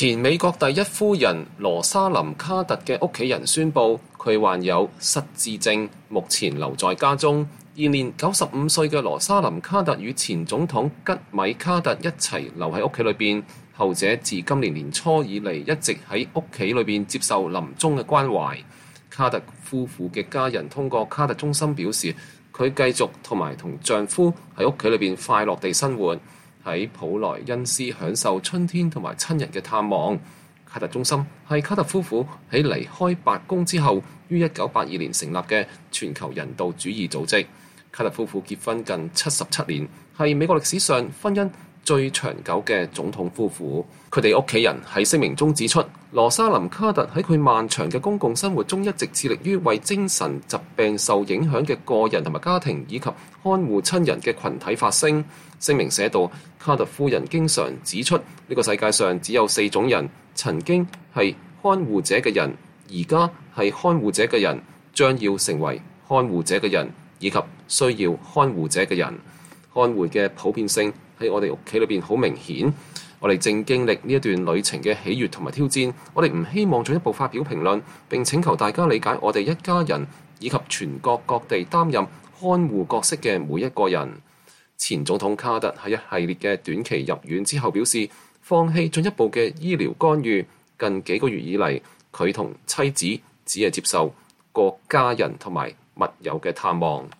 前美國第一夫人羅莎琳卡特嘅屋企人宣布，佢患有失智症，目前留在家中。現年95歲嘅羅莎琳卡特與前總統吉米卡特一齊留喺屋企裏邊，後者自今年年初以嚟一直喺屋企裏邊接受臨終嘅關懷。卡特夫婦嘅家人通過卡特中心表示，佢繼續同丈夫喺屋企裏邊快樂地生活，喺普萊恩斯享受春天同埋親人嘅探望。卡特中心係卡特夫婦喺離開白宮之後於1982年成立嘅全球人道主義組織。卡特夫婦結婚近77年，係美國歷史上婚姻最長久嘅總統夫婦。佢哋屋企人喺聲明中指出，羅莎琳卡特喺佢漫長嘅公共生活中一直致力於為精神疾病受影響嘅個人同埋家庭以及看護親人嘅群體發聲。聲明寫道，卡特夫人經常指出，呢個世界上只有4種人：曾經係看護者嘅人，而家係看護者嘅人，將要成為看護者嘅人，以及需要看護者嘅人。看護嘅普遍性喺我哋屋企裏邊好明顯。我哋正經歷呢一段旅程嘅喜悅同埋挑戰，我哋唔希望進一步發表評論，並請求大家理解我哋一家人以及全國各地擔任看護角色嘅每一個人。前總統卡特喺一系列嘅短期入院之後表示，放棄進一步嘅醫療干預。近幾個月以嚟，佢同妻子只係接受過家人同埋密友嘅探望。